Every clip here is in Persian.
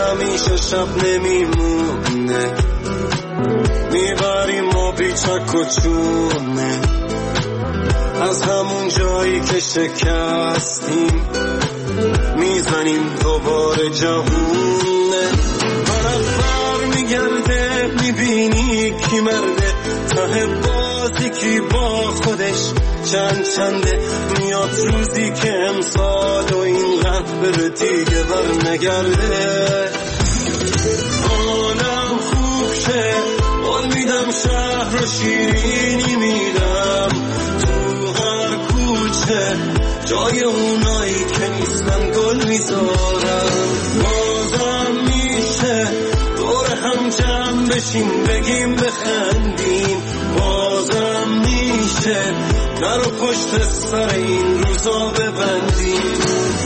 همیشه شب نمیمونه، میبریم ما بیچک و چونه، از همون جایی که شکستیم میزنیم دوباره جهونه. طرف بر میگرده میبینی کی مرده، ته بازی کی با خودش چنده. میاد روزی که امسال و اینقدر بره دیگه بر نگرده. حالم خوب شه قول میدم، شهر و شیرینی میدم، تو هر کوچه جای اونایی که نیستن گل میذارم. بازم میشه دور هم جمع بشیم بگیم بخندیم، بازم میشه در و پشت سر این روزا ببندیم.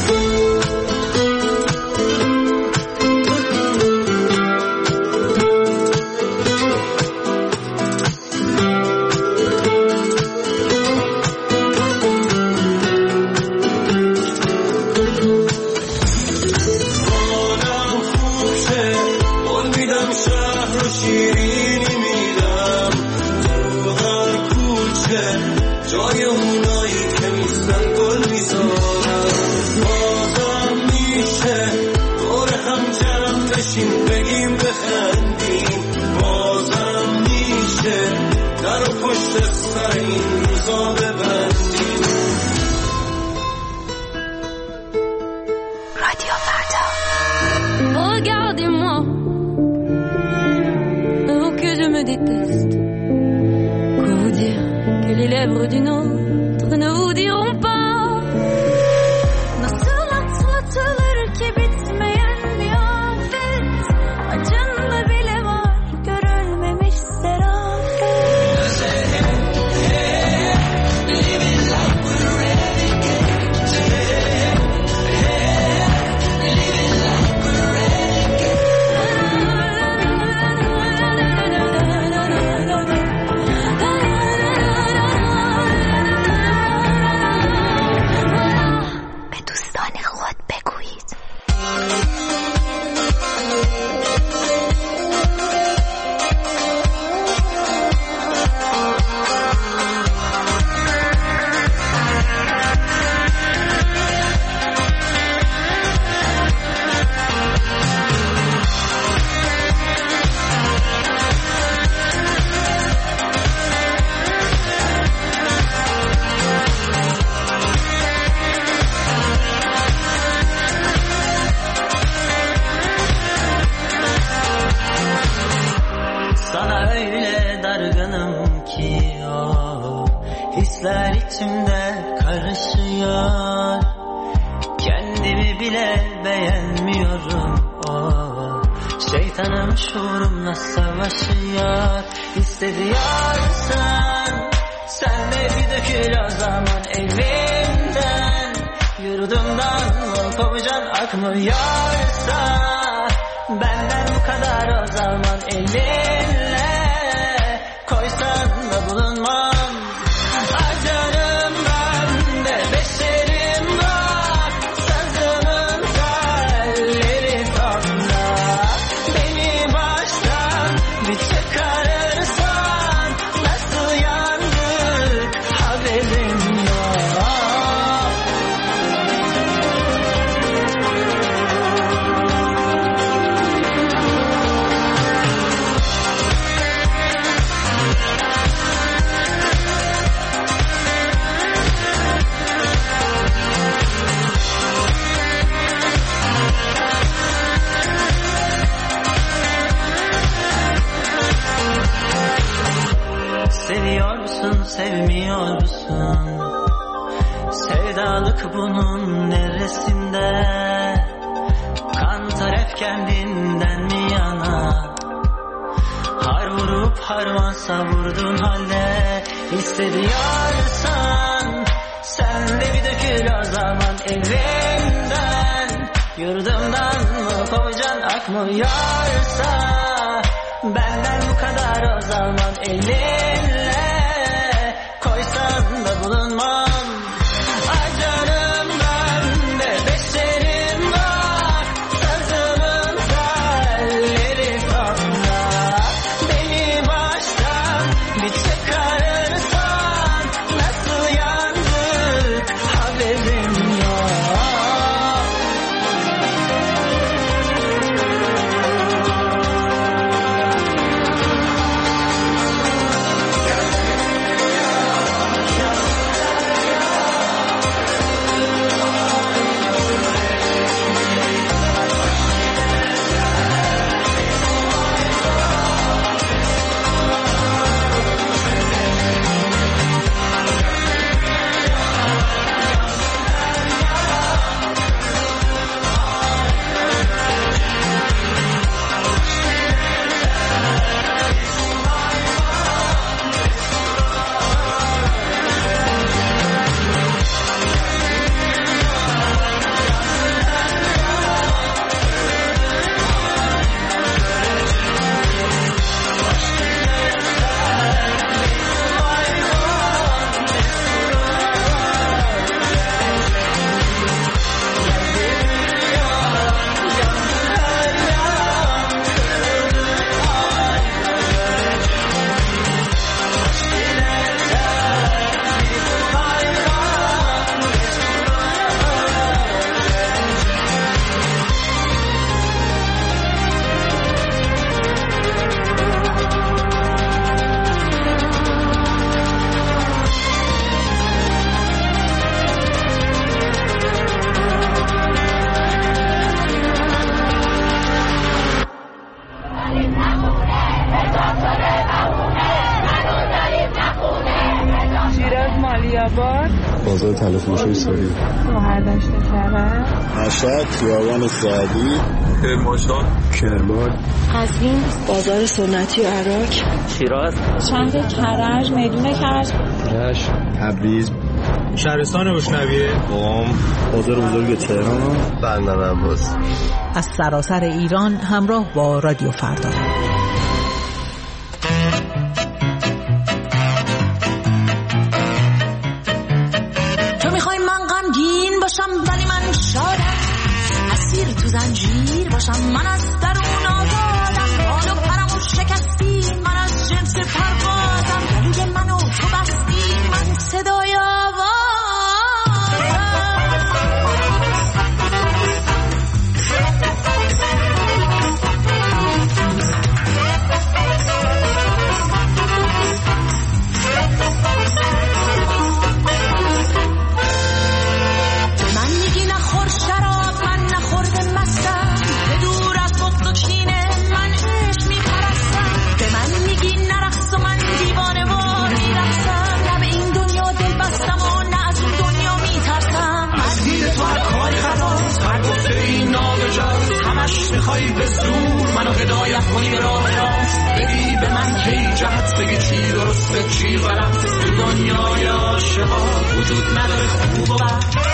جای اونایی که نیستن گل میذارم. بازم میشه دور هم جمع بشیم بگیم بخندیم، بازم میشه در و پشت سر این روزا ببندیم. رادیو فردا. Regardez-moi, oh que je me déteste. Quoi vous dire que les lèvres d'une autre ne vous diront pas. Nasıl atlatılır ki bitmeyen bir afet, acında bile var görülmemiş serafet. Living like we're renegades. Living like we're renegades. Hisler içimde karışıyor, kendimi bile beğenmiyorum. Şeytanım şuurumla savaşıyor. Hissediyorsan sen de bir dökül o zaman evimden. Yurdumdan kopacaksın akmıyorsa, benden bu kadar o zaman elinle koysan da bulunmam. Acarım ben de beşerim var, sazımın telleri tonda. Beni baştan bir çıkarırsan nasıl yandık haberim yok. Seviyorsun, sevmiyorsun. Sevdalık bunun neresinde? Kantar hep kendinden mi yana? Har vurup harman savurdun halde. Hissediyorsan sen de bir dökül o zaman evimden. Yurdumdan mı kovacan akmıyorsa, benden bu kadar o zaman elinle koysan da bulunmam. Acarım ben de beşerim var, sazımın بازار تلفروشی سوری، گوهردشت کرج، مشهد، خیابان سعدی، کرمانشاه، کرمان، قزوین، بازار سنتی عراق، شیراز، شهر کرج، میدون کرج، رشت، تبریز، شهرستان روشنویه، قم، بازار بزرگ تهران، بندر عباس. از سراسر ایران همراه با رادیو فردا. تو میخوای من غمگین باشم ولی من شادم، اسیر تو زنجیر باشم من از درون آزادم، حال و پرمو شکستی من از جنس پروازم، گلوی منو تو بستی من صدای آوازم. میخوای به زور منو هدایت کنی به راه راست، بگی به من کی جهت، بگی چی درسته چی غلط، تو دنیای عاشقا وجود نداره خوب و بد.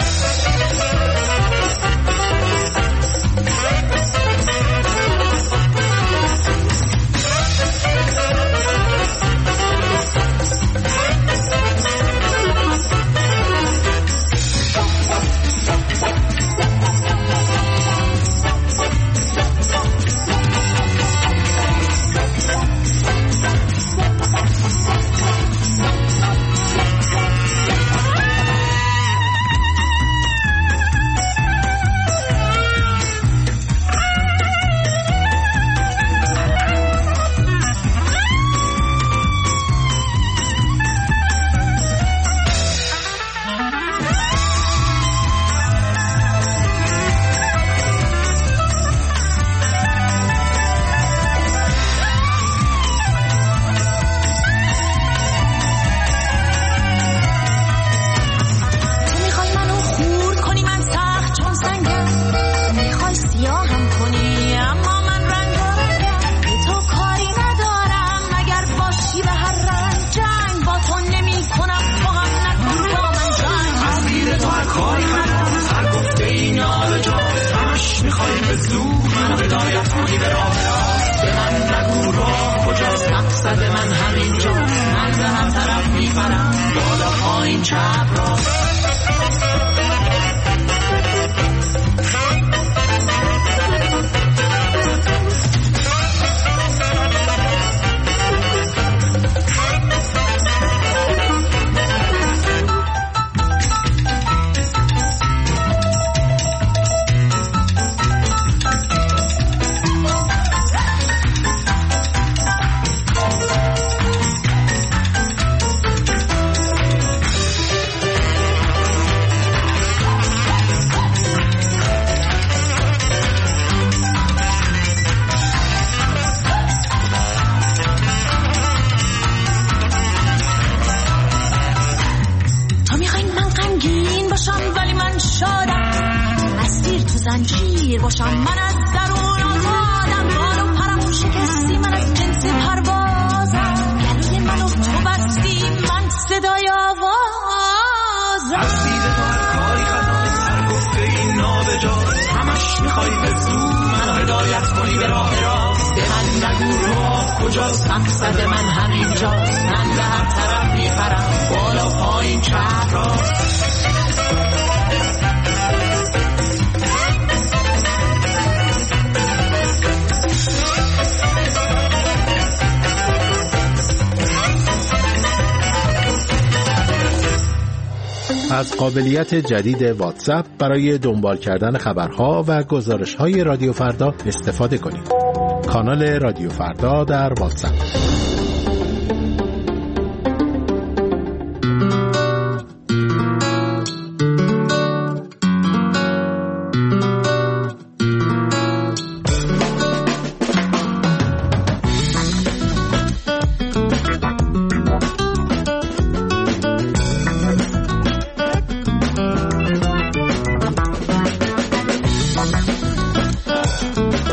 از قابلیت جدید واتساپ برای دنبال کردن خبرها و گزارش‌های رادیو فردا استفاده کنید. کانال رادیو فردا در واتساپ.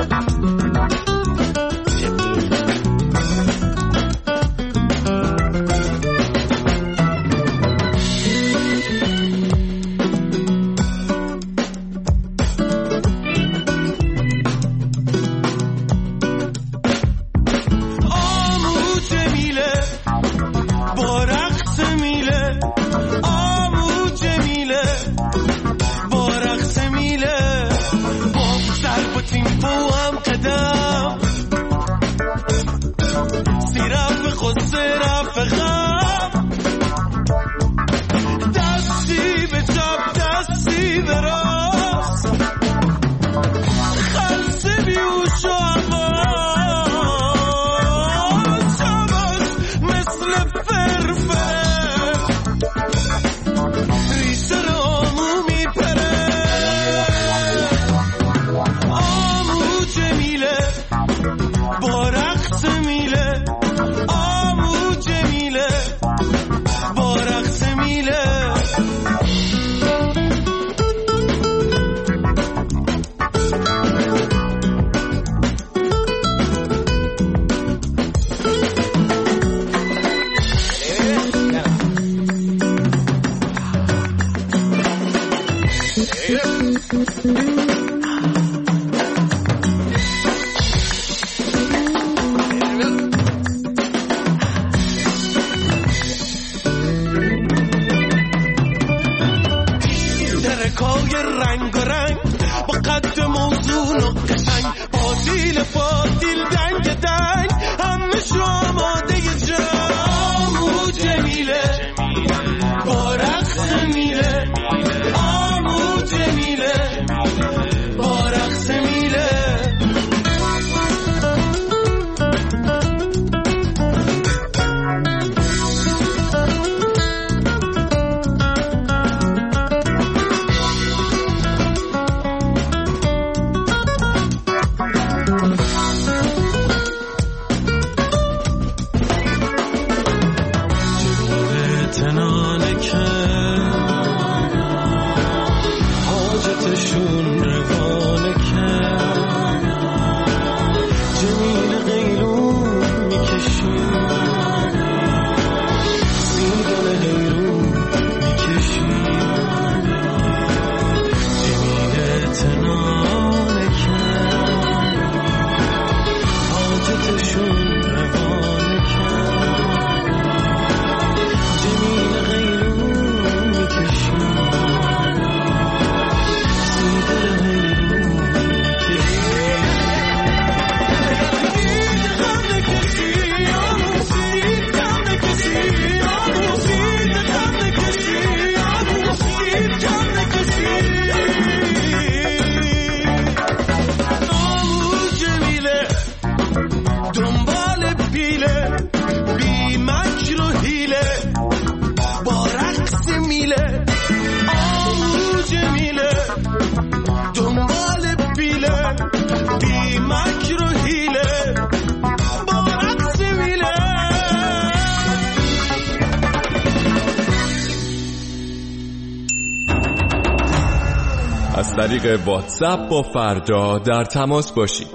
از طریق واتساپ با فردا در تماس باشید.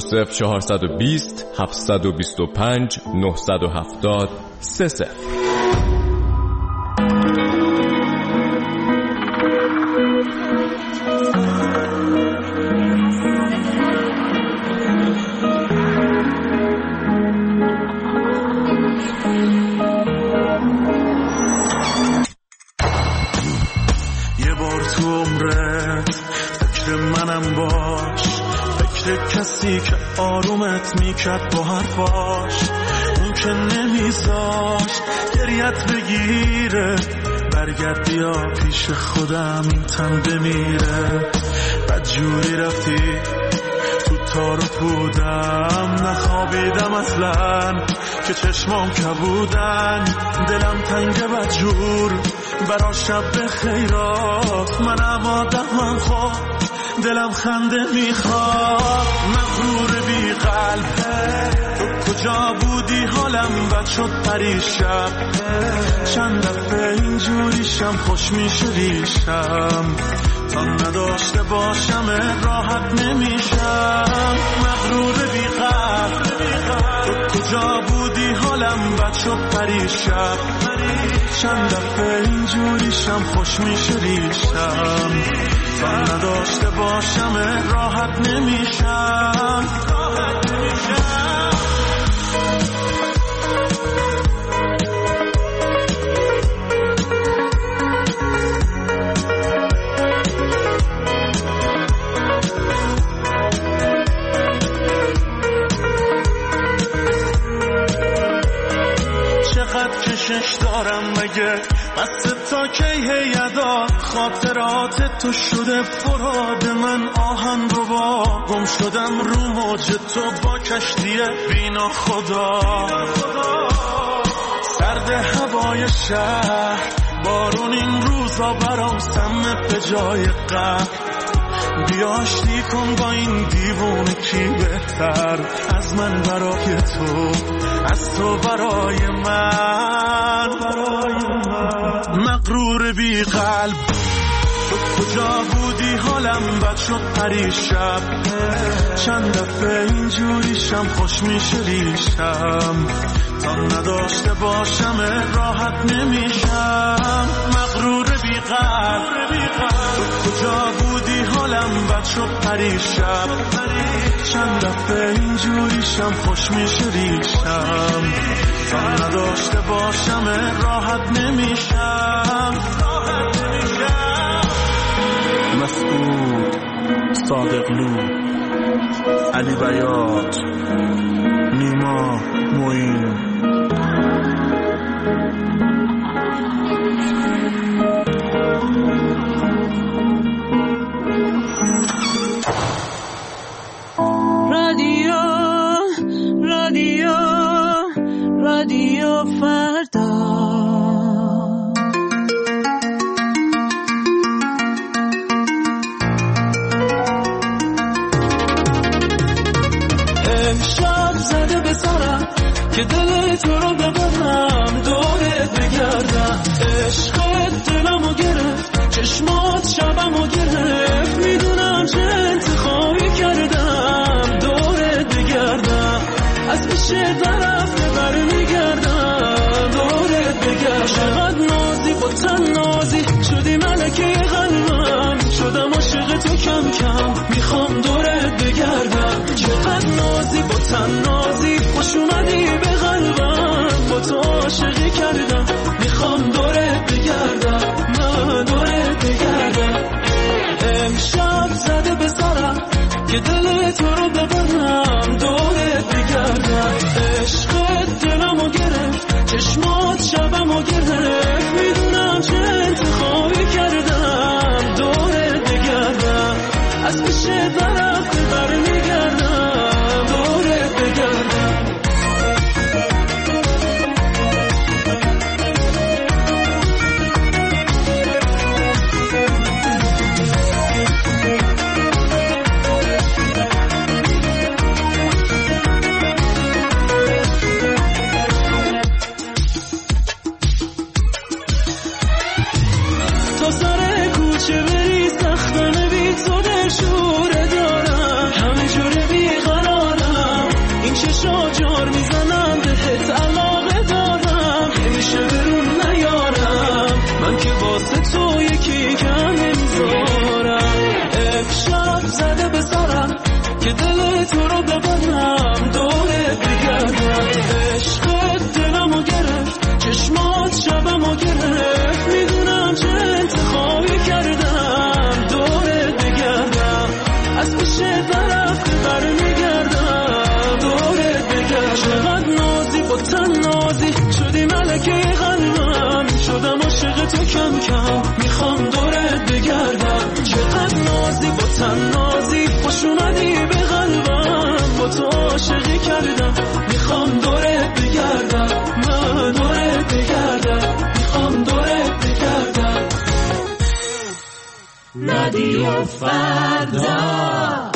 20420 725 970 30. که آرومت میکرد با حرفاش، اون که نمیذاشت گریت بگیره، برگرد بیا پیش خودم این تن بمیره. بدجوری رفتی تو تار و پودم، نخوابیدم اصلا که چشمام کبودن، دلم تنگ بدجور برا شب خیرات، منم آدمم خود دلم خنده میخواد، مغرور بی قلبه تو کجا بودی حالم بد شد پریشب، چند دفعه اینجوریشم خوش میشه ریشم، تا نداشته باشم راحت نمیشم. شب چند دفعه اینجوریشم خوش میشه ریشم تا نداشته باشم راحت نمیشم کشش دارم مگه بس تا کی هیدا خاطرات تو شده فراد من آهن رو با گم شدم رو موج تو با کشتی بینا خدا سرد هوای شهر بارون این روزا برام سمه به جای قهر بیا آشتی کن با این دیوونه کی بهتر از من برای تو از تو برای من مغرور بی قلب تو کجا بودی حالم بد شد پریشب چند دفعه اینجوریشم خوش میشه ریشم تا نداشته باشم راحت نمیشم مغرور بی قلب تو کجا بودی حالم بد شد پریشب چند دفعه اینجوریشم خوش میشه ریشم تا نداشته باشم راحت نمیشم مسعود صادقلو علی بیات نیما معین رادیو فردا امشب زده به سرم که دل تو رو ببرم دورت بگردم عشقت دلمو گرفت چشمات شبمو گرفت میدونم چه انتخابی کردم دورت بگردم از پیش طرف برمیگردم دورت بگردم چقدر نازی با تن نازی شدی ملکه قلبم شدم عاشق تو کم کم میخوام دورت بگردم چقدر نازی با تن نازی خوش اومدی به قلبم با تو عاشقی کردم میخوام دورت بگردم من دورت بگردم امشب زده به سرم که دل تو رو ببرم دورت بگردم عشقت دلمو گرفت چشمات شبمو گرفت میدونم چه انتخابی کردم دورت بگردم از پیش طرف برمیگردم دورت بگردم جار میزنم بهت علاقه دارم همیشه برون نیارم من که واسه تو یکی کم نمیذارم امشب زده به سرم که دل تو رو ببرم دورت بگردم عشقت دلمو گرفت چشمات شبمو گرفت میدونم چه انتخابی کردم دورت بگردم از پیش طرف برمیگردم دورت بگردم چقدر نازی با تن نازی شدی ملکه قلبم شدم عاشق تو کم کم میخوام دورت بگردم چقدر نازی با تن نازی خوش اومدی به قلبم با تو عاشقی کردم میخوام دورت بگردم من دورت بگردم میخوام دورت بگردم رادیو فردا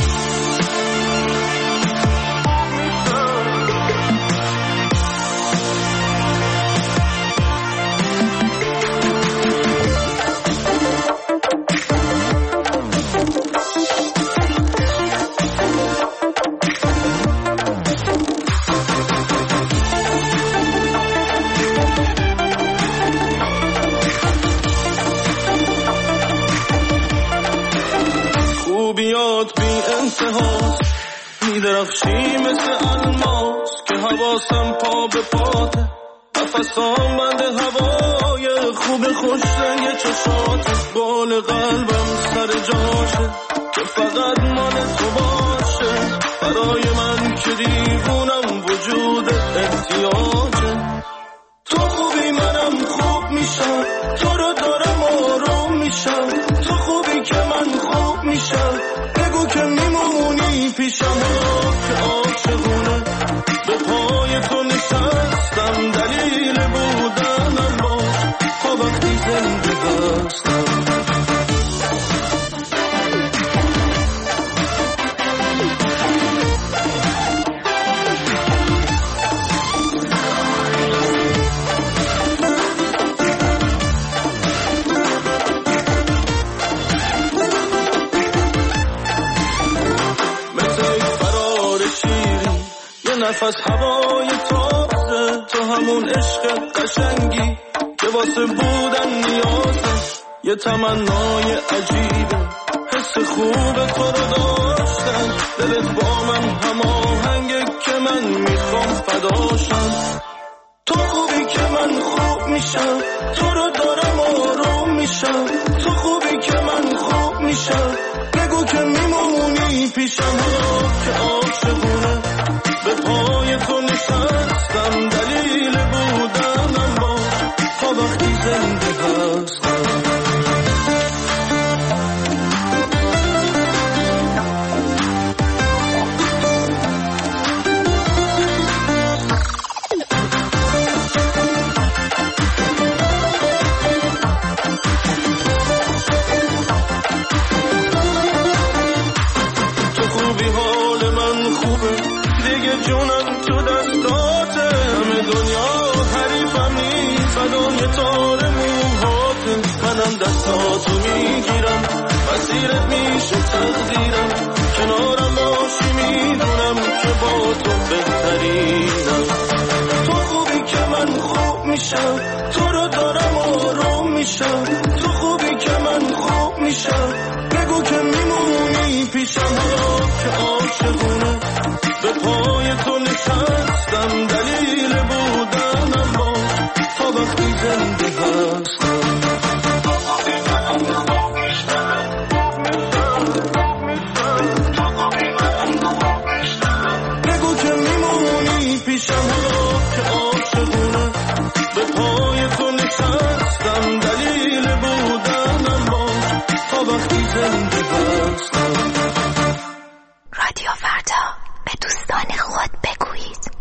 بدرخشی مثل الماس که حواسم پا به پاته، نفسام بند هوای خوب خوش رنگ چشاته، بال قلبم سر جاشه که فقط مال تو باشه، برای من که دیوونم وجود احتیاجه. تو خوبی منم خوب میشم، تو رو دارم آروم میشم، تو خوبی که من خوب میشم، بگو که میمونی پیشم که عاشقونه به پای تو نشستم، دلیل بودنم باش تا وقتی زنده هستم. نفس هوای تازه، تو همون عشق قشنگی که واسه بودن نیازه، یه تمنای عجیبه حس خوب تو رو داشتن، دلت با من هماهنگه که من میخوام فداشم. تو خوبی که من خوب میشم، تو رو دارم آروم میشم، تو خوبی که من خوب میشم، بگو که میمونی پیشم که عاشقونه به پای تو نشستم، دلیل بودنم باش تا وقتی زنده هستم. تو خوبی حال من خوبه دیگه، جونم تو دستاته، همه دنیا حریفم نیست، فدای تار موهاته، منم دستاتو میگیرم، وزیرت میشه تقدیرم، کنارم باشی میدونم که با تو بهترینم. تو خوبی که من خوب میشم، تو رو دارم آروم میشم، تو خوبی که من خوب میشم، بگو که میمونی پیشم که عاشقونه به پای تو نشستم، دلیل بودنم باش تا وقتی زنده هستم. بگو که میمونی پیشم که عاشقونه به پای تو نشستم، دلیل بودنم باش تا وقتی زنده هستم. رادیو فردا، به دوستان خود بگویید.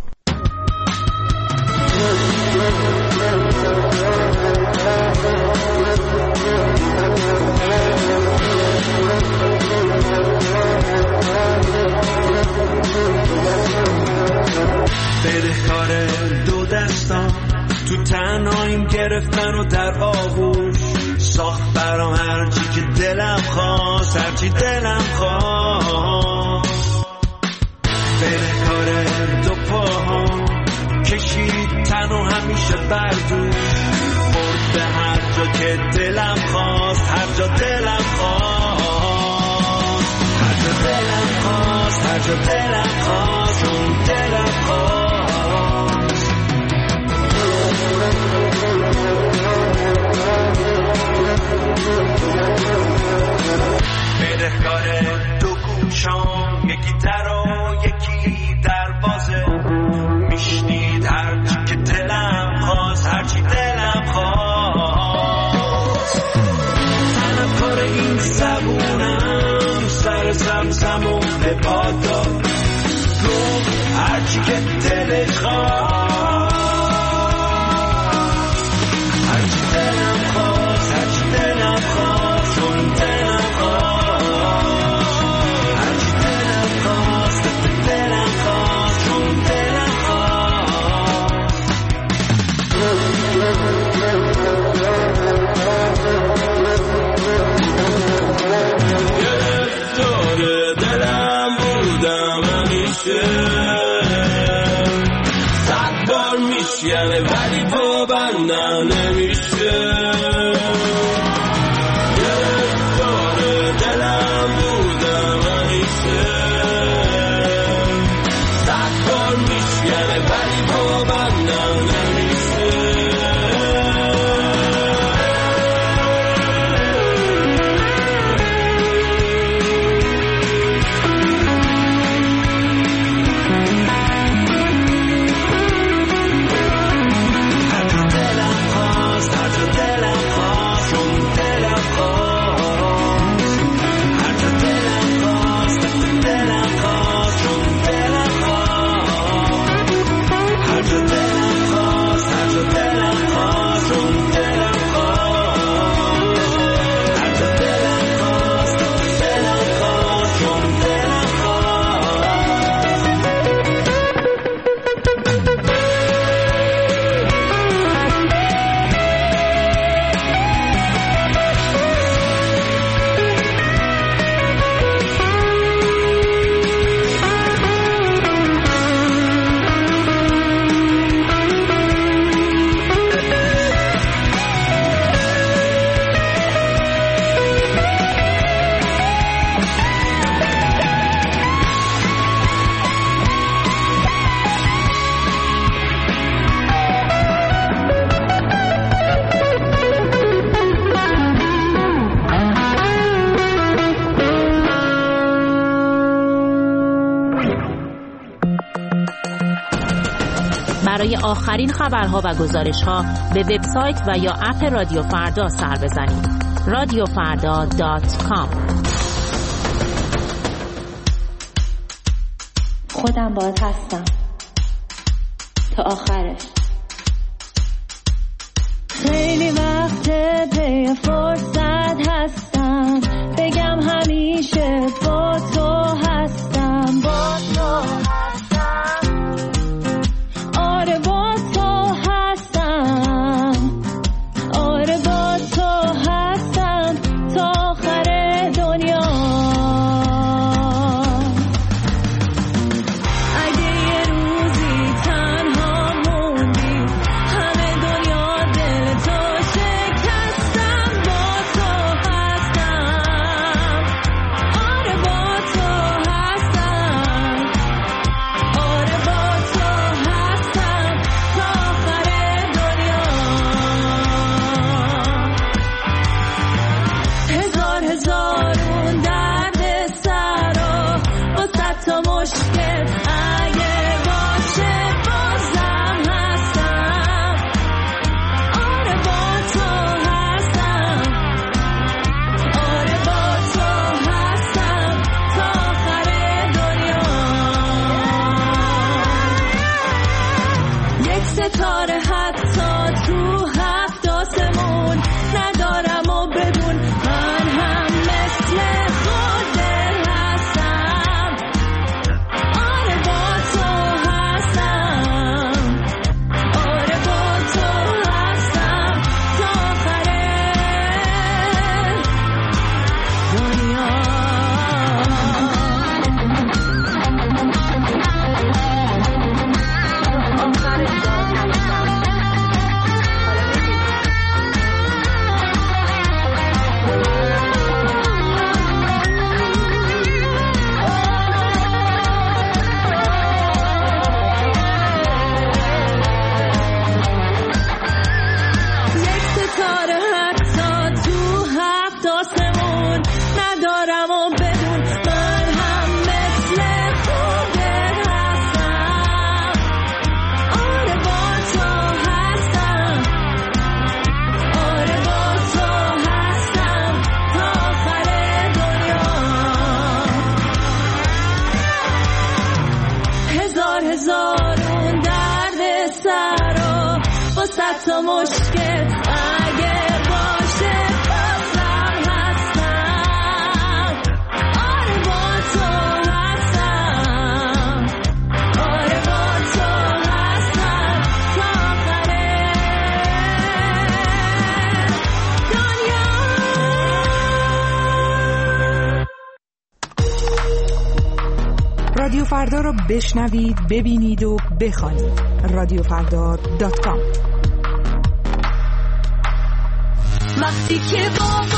بدهکار دو دستان تو تنهاییم گرفتن و در آغوش ساخت برام هرچی که دلم خواست، هرچی دلم خواست. بدهکار دو پاهام کشید تن و همیشه بردوش، برد به هر جا که دلم خواست، هر جا دلم خواست، هر جا دلم خواست، هر جا دلم خواست، چون دلم خواست. بدهکار دو گوشام، یکی در و یکی دروازه، میشنید هرچی که دلم خواست، هرچی دلم خواست. طلبکار این زبونم سر زمزم و به پاد داد، گفت هرچی که دلش خواست، هرچی دلم خواست، هرچی دلم خواست، چون دلم خواست، هرچی دلم خواست، دلم خواست، چون دلم خواست. گرفتار دلم بودم همیشه، 100 بار میشکنه ولی پابندم نمیشه. گرفتار دلم بودم همیشه، برای آخرین خبرها و گزارش‌ها به وبسایت و یا اپ رادیو فردا سر بزنید. radiofarda.com. خودم باهات هستم تا آخرش. خیلی وقت پی فرصت هستم بگم همیشه با تو هستم، با تو هستم، آره با تو هستم، آره با تو هستم تا آخر دنیا. اگه یه روزی تنها موندی همه دنیا دل تو شکستم، با تو هستم، آره با تو هستم، آره با تو هستم تا آخر دنیا. هزارون درد سر و صد تا مشکل اگه باشه بازم هستم، آره با تو هستم، آره با تو هستم تا آخر دنیا. یک ستاره حتی تو هفت آسمون ندارم و بدون من هم مثل خودت هستم، آره با تو هستم، آره با تو هستم تا آخر دنیا. یک ستاره حتی تو هفت آسمون ندارم و بدون من هم مثل خودت هستم، آره با تو هستم، آره با تو هستم تا آخر دنیا. هزارون درد سر و با صد تا مشکل اگه باشه بازم هستم، آره با تو هستم، آره با تو هستم تا آخر دنیا. رادیو فردا را بشنوید، ببینید و بخوانید. radiofarda.com. وقتی که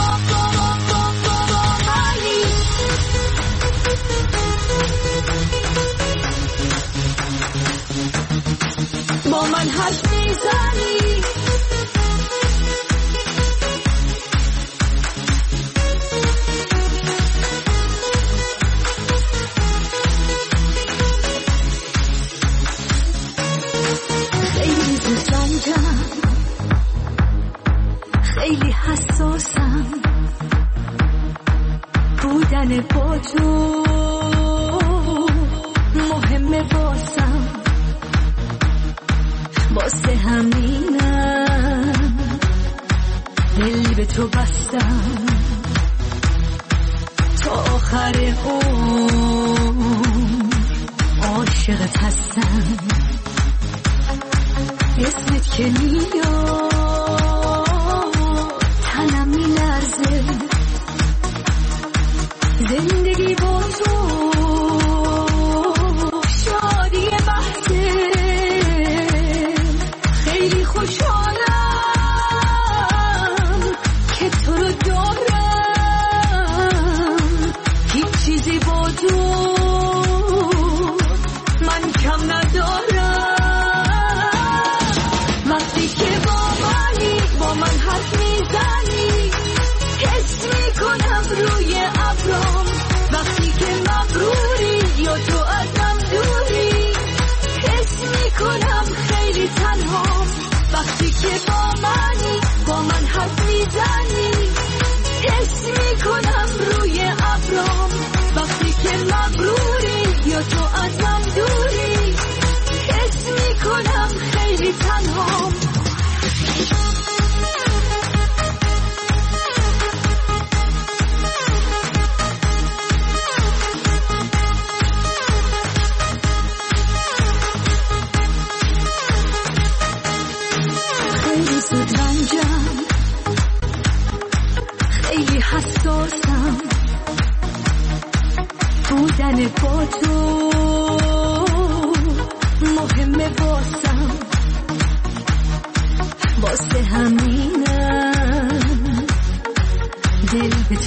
با من حرف میزنی، خیلی زنجم، خیلی حساسم، بودن با تو مهمه واسم، واسه همینم دل به تو بستم تا آخر عمر عاشقت هستم. اسمت که میاد تنم میلرزه، زندگی با تو شادی بحثه، خیلی خوشحالم که تو رو دارم، هیچ چیزی با تو من کم ندارم. وقتی که با من حرف میزنی حس میکنم روی ابرام، وقتی که مغروری یا تو ازم دوری حس میکنم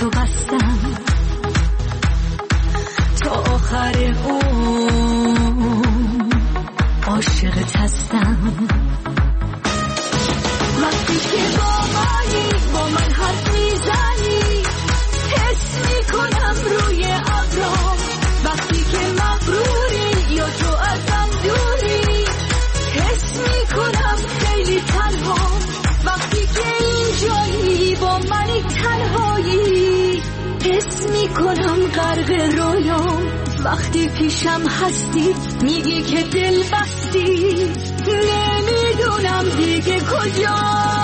تو بستم تا آخر عاشقت هستم. وقتی که با من حرف میزنی حس میکنم روی ابرام. وقتی که مغروری یا تو ازم دوری حس میکنم خیلی تنها. وقتی که اینجایی با منی تنهایی حس میکنم غرق رویام. وقتی پیشم هستی میگی که دل بستی نمیدونم دیگه کجا.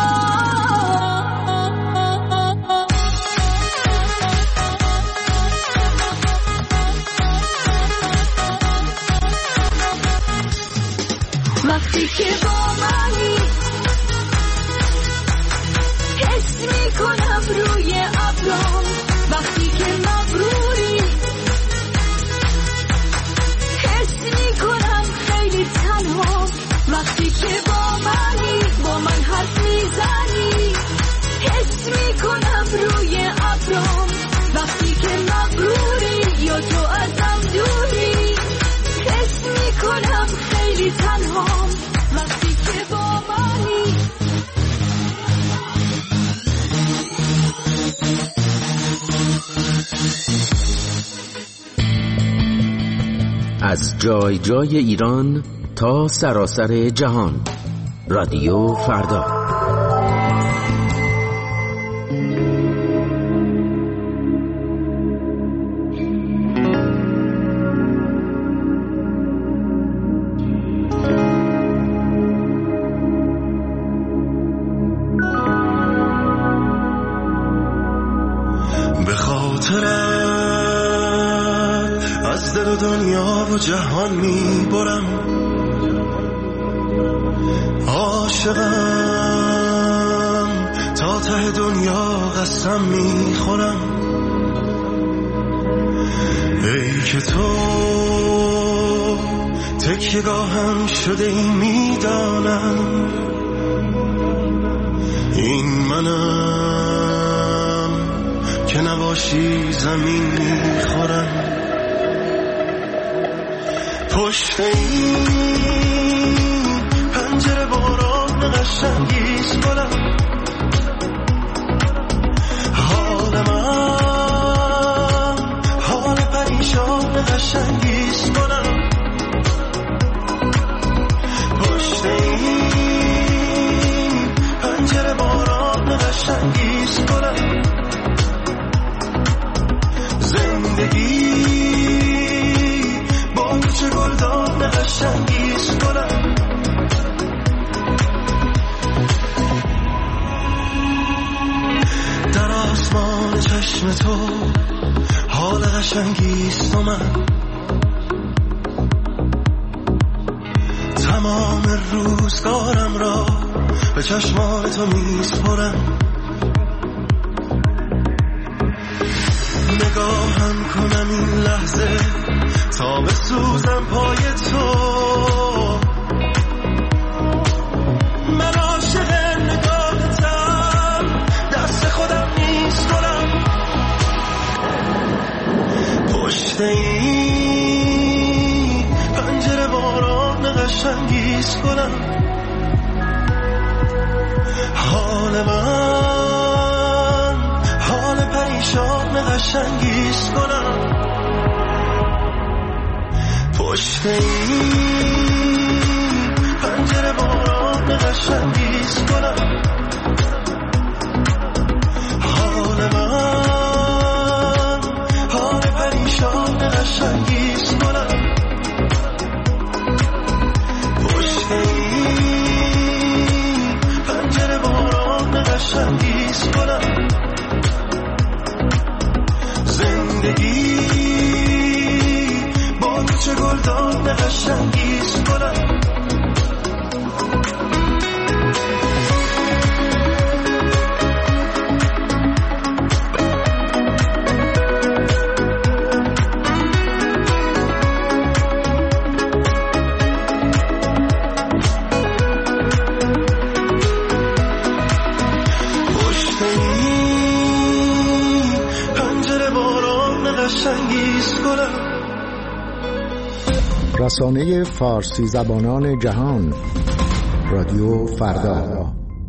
وقتی که با منی حس میکنم روی ابرام. وقتی که مغروری حس میکنم خیلی تنها. وقتی که با من حرف میزنی حس میکنم روی ابرام. وقتی که مغروری یا تو ازم دوری حس میکنم خیلی تنها. وقتی که با منی از جای جای ایران تا سراسر جهان، رادیو فردا. به خاطرت از دل و دنیا و جهان میبرم. عاشقم تا ته دنیا قسم میخورم. ای که تو تکیه‌گاهم شده ای میدانم. این منم که نباشی زمین میخورم. پشت این پنجره باران قشنگیست گلم. حال من حال پریشان قشنگیست گلم. پشت این پنجره باران قشنگیست گلم. زندگی با چه گلدان قشنگیست گلم. در آسمان چشم تو حال قشنگیست و من تمام روزگارم را به چشمان تو میسپرم. نگاهم کنم این لحظه تا بسوزم پای تو. من عاشق نگاهتم دست خودم میسپرم. پشت این پنجره باران قشنگیست گلم. حال من حال پریشان قشنگیست گلم. پشت این پنجره باران قشنگیست گلم. حال من حال پریشان قشنگیست گلم. پشت این پنجره باران قشنگیست گلم. زندگی با چه گلدان قشنگیست گلم. رسانه فارسی زبانان جهان، رادیو فردا.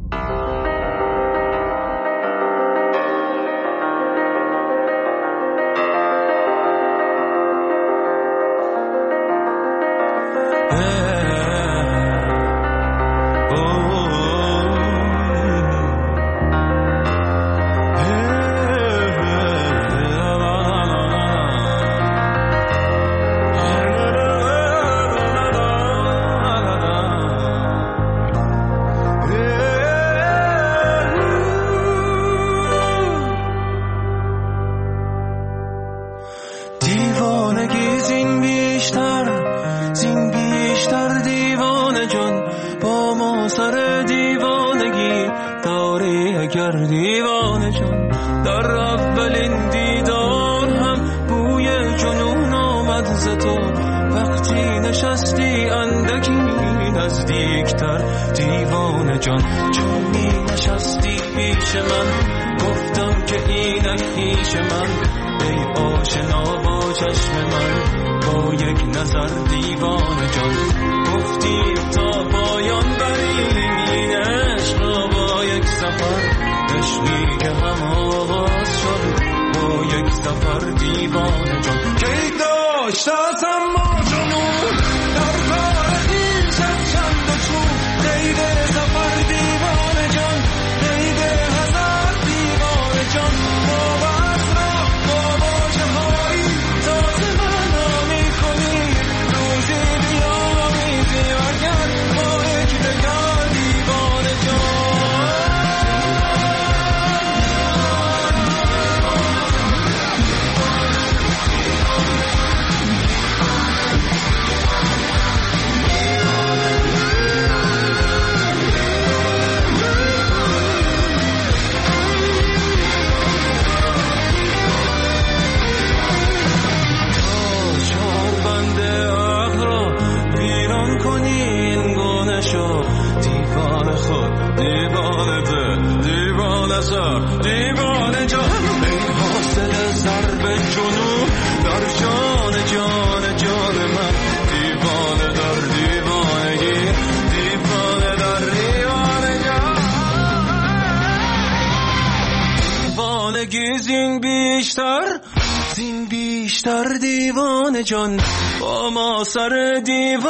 زین بیشتر دیوانه جان، با ما سر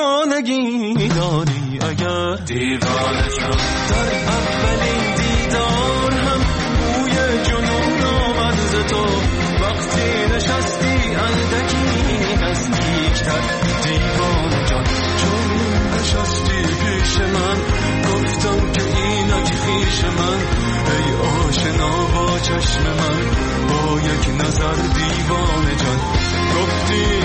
دیوانگی داری اگر دیوانه جان. در اولین دیدار هم بوی جنون آمد ز تو، وقتی نشستی اندکی نزدیکتر دیوانه جان. چون نشستی پیش من گفتم که اینک خویش من، ای آشنا با چشم من با یک نظر دیوانه جان. گفتی